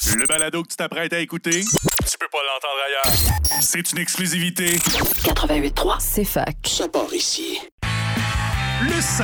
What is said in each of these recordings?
Le balado que tu t'apprêtes à écouter, tu peux pas l'entendre ailleurs. C'est une exclusivité. 88.3, c'est fac. Ça part ici. Le 16.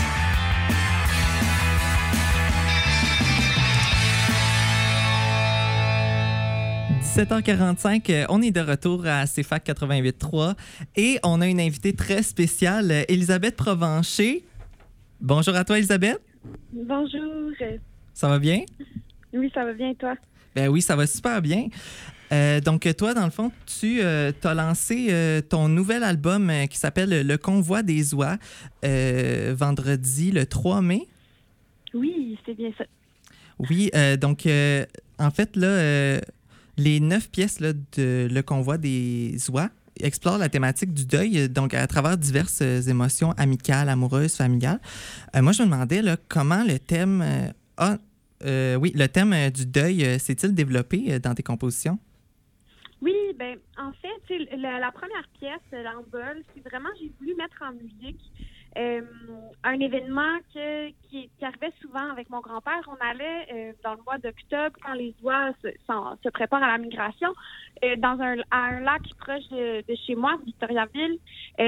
17h45, on est de retour à CFAC 88.3 et on a une invitée très spéciale, Elisabeth Provencher. Bonjour à toi, Elisabeth. Bonjour. Ça va bien? Oui, ça va bien et toi? Ben oui, ça va super bien. Donc toi, dans le fond, tu as lancé ton nouvel album qui s'appelle Le Convoi des Oies vendredi le 3 mai. Oui, c'est bien ça. Oui, donc en fait, là, les 9 pièces là, de Le Convoi des Oies explorent la thématique du deuil, donc à travers diverses émotions amicales, amoureuses, familiales. Moi, je me demandais là, comment le thème le thème du deuil s'est-il développé dans tes compositions? Oui, ben en fait, la première pièce, l'Envol, c'est vraiment, j'ai voulu mettre en musique un événement qui arrivait souvent avec mon grand-père. On allait dans le mois d'octobre, quand les oies se préparent à la migration, dans un lac proche de chez moi, Victoriaville.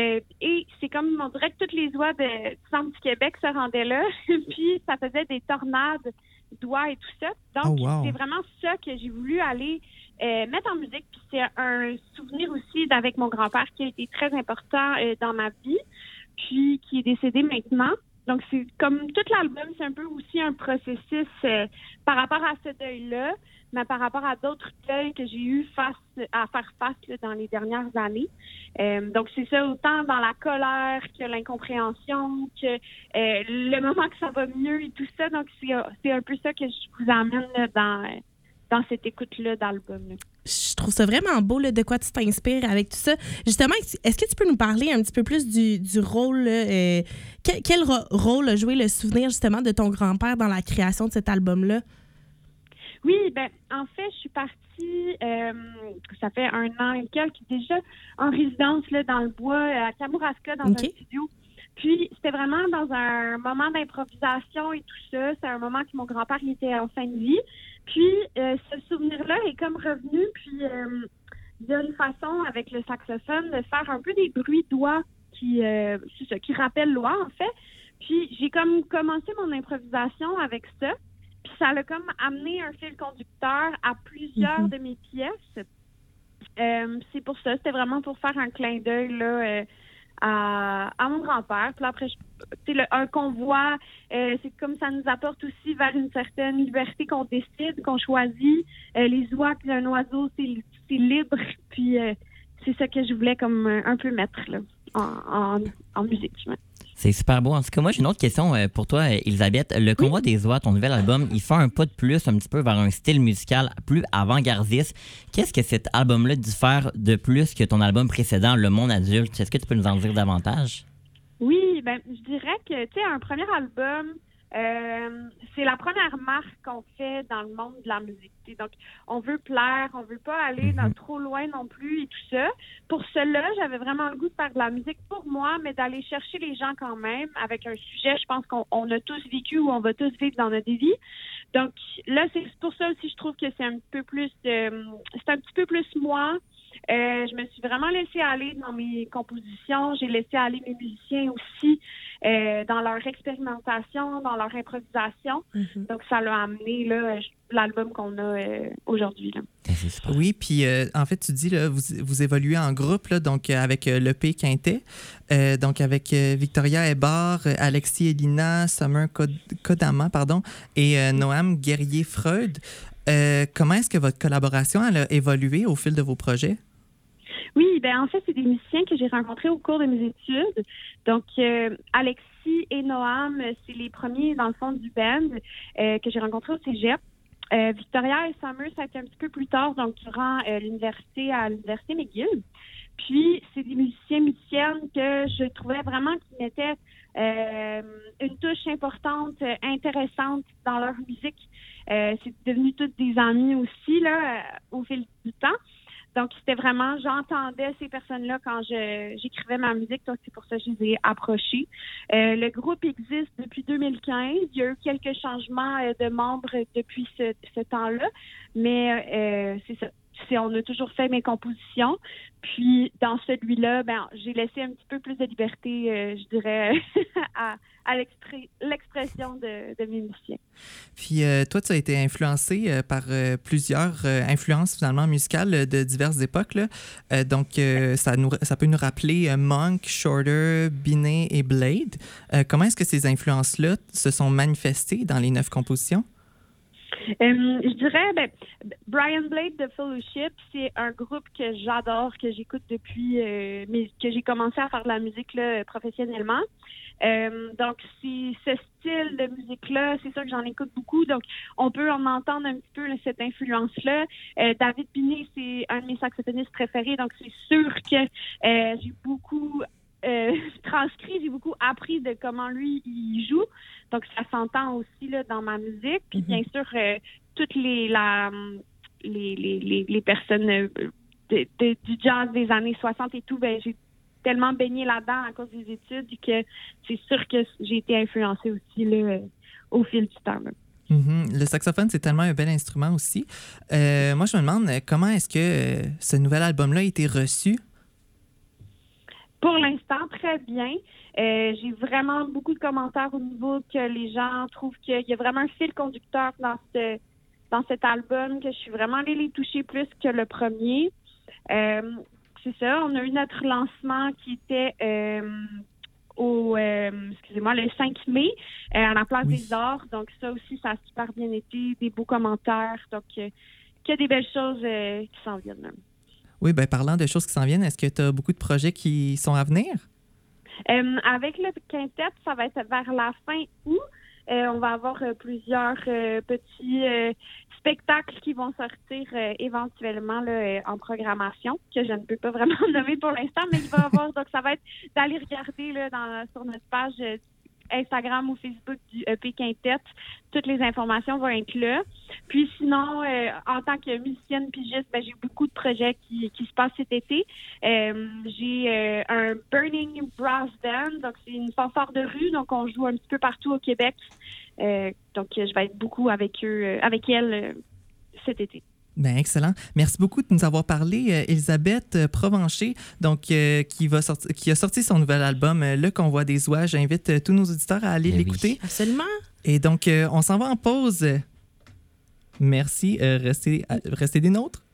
Et c'est comme, on dirait que toutes les oies du centre du Québec se rendaient là. Puis ça faisait des tornades d'oies et tout ça. Donc, c'est vraiment ça que j'ai voulu aller mettre en musique. Puis c'est un souvenir aussi d'avec mon grand-père qui a été très important dans ma vie, puis qui est décédé maintenant. Donc, c'est comme tout l'album, c'est un peu aussi un processus par rapport à ce deuil-là, mais par rapport à d'autres deuils que j'ai eu à faire face là, dans les dernières années. Donc, c'est ça, autant dans la colère que l'incompréhension, que le moment que ça va mieux et tout ça. Donc, c'est un peu ça que je vous emmène là, dans cette écoute-là d'album. Là. Je trouve ça vraiment beau, là, de quoi tu t'inspires avec tout ça. Justement, est-ce que tu peux nous parler un petit peu plus du rôle? Quel rôle a joué le souvenir, justement, de ton grand-père dans la création de cet album-là? Oui, ben en fait, je suis partie, ça fait 1 an et quelques, déjà en résidence là, dans le bois, à Kamouraska, dans un studio. Puis, c'était vraiment dans un moment d'improvisation et tout ça. C'est un moment que mon grand-père il était en fin de vie. Puis, ce souvenir-là est comme revenu. Puis, d'une façon, avec le saxophone, de faire un peu des bruits d'oies qui rappellent l'oie, en fait. Puis, j'ai comme commencé mon improvisation avec ça. Puis, ça l'a comme amené un fil conducteur à plusieurs de mes pièces. C'est pour ça. C'était vraiment pour faire un clin d'œil, là, à mon grand-père. Puis après, un convoi, c'est comme ça nous apporte aussi vers une certaine liberté qu'on décide, qu'on choisit. Les oies, puis un oiseau, c'est libre. Puis c'est ça que je voulais comme un peu mettre là, en musique. C'est super beau. En tout cas, moi, j'ai une autre question pour toi, Elisabeth. Le Convoi des Oies, ton nouvel album, il fait un pas de plus un petit peu vers un style musical plus avant-gardiste. Qu'est-ce que cet album-là diffère de plus que ton album précédent, Le Monde adulte? Est-ce que tu peux nous en dire davantage? Oui, ben je dirais que, tu sais, un premier album, c'est la première marque qu'on fait dans le monde de la musique. Donc, on veut plaire, on veut pas aller trop loin non plus et tout ça. Pour cela, j'avais vraiment le goût de faire de la musique pour moi, mais d'aller chercher les gens quand même avec un sujet, je pense qu'on a tous vécu ou on va tous vivre dans notre vie. Donc, là, c'est pour ça aussi, je trouve que c'est un peu plus, c'est un petit peu plus moi. Je me suis vraiment laissée aller dans mes compositions. J'ai laissé aller mes musiciens aussi dans leur expérimentation, dans leur improvisation. Donc, ça l'a amené là, l'album qu'on a aujourd'hui. Là. Oui, puis en fait, tu dis, là, vous évoluez en groupe, là, donc avec l'EP Quintet, donc avec Victoria Hébard, Alexis Elina, Summer Kodama, et Noam Guerrier-Freud. Comment est-ce que votre collaboration elle a évolué au fil de vos projets? Oui, ben en fait, c'est des musiciens que j'ai rencontrés au cours de mes études. Donc, Alexis et Noam, c'est les premiers, dans le fond, du band que j'ai rencontrés au cégep. Victoria et Summer, ça a été un petit peu plus tard, donc durant l'université, à l'université McGill. Puis, c'est des musiciennes que je trouvais vraiment qui mettaient une touche importante, intéressante dans leur musique. C'est devenu toutes des amies aussi, là, au fil du temps. Donc, c'était vraiment, j'entendais ces personnes-là quand j'écrivais ma musique. Donc, c'est pour ça que je les ai approchés. Le groupe existe depuis 2015. Il y a eu quelques changements de membres depuis ce temps-là. Mais c'est ça. On a toujours fait mes compositions. Puis, dans celui-là, j'ai laissé un petit peu plus de liberté, je dirais, à l'expression de mes musiciens. Puis, toi, tu as été influencé par plusieurs influences, finalement, musicales de diverses époques, là. Donc, ça peut nous rappeler Monk, Shorter, Binet et Blade. Comment est-ce que ces influences-là se sont manifestées dans les 9 compositions? Je dirais, Brian Blade de Fellowship, c'est un groupe que j'adore, que j'écoute depuis que j'ai commencé à faire de la musique là, professionnellement. Donc, c'est ce style de musique-là, c'est sûr que j'en écoute beaucoup. Donc, on peut en entendre un petit peu là, cette influence-là. David Binet, c'est un de mes saxophonistes préférés. Donc, c'est sûr que j'ai beaucoup transcrit, j'ai beaucoup appris de comment lui, il joue. Donc, ça s'entend aussi là, dans ma musique. Puis, bien sûr, toutes les personnes du jazz des années 60 et tout, j'ai tellement baigné là-dedans à cause des études que c'est sûr que j'ai été influencée aussi là, au fil du temps. Là. Le saxophone, c'est tellement un bel instrument aussi. Moi, je me demande comment est-ce que ce nouvel album-là a été reçu? Pour l'instant, très bien. J'ai vraiment beaucoup de commentaires au niveau que les gens trouvent qu'il y a vraiment un fil conducteur dans cet album, que je suis vraiment allée les toucher plus que le premier. C'est ça, on a eu notre lancement qui était le 5 mai à la Place des Arts. Donc ça aussi, ça a super bien été, des beaux commentaires. Donc, que des belles choses qui s'en viennent même. Oui, parlant de choses qui s'en viennent, est-ce que tu as beaucoup de projets qui sont à venir? Avec le quintet, ça va être vers la fin août. On va avoir plusieurs petits spectacles qui vont sortir éventuellement là, en programmation, que je ne peux pas vraiment nommer pour l'instant, mais il va y avoir. Donc, ça va être d'aller regarder là, sur notre page Instagram ou Facebook du EP Quintet. Toutes les informations vont être là. Puis sinon, en tant que musicienne pigiste, j'ai beaucoup de projets qui se passent cet été. J'ai un Burning Brass Band, donc c'est une fanfare de rue, donc on joue un petit peu partout au Québec. Donc je vais être beaucoup avec elle cet été. Excellent. Merci beaucoup de nous avoir parlé. Elisabeth Provencher, donc, qui a sorti son nouvel album Le Convoi des Oies. J'invite tous nos auditeurs à aller l'écouter. Oui. Absolument. Et donc, on s'en va en pause. Merci. Restez des nôtres.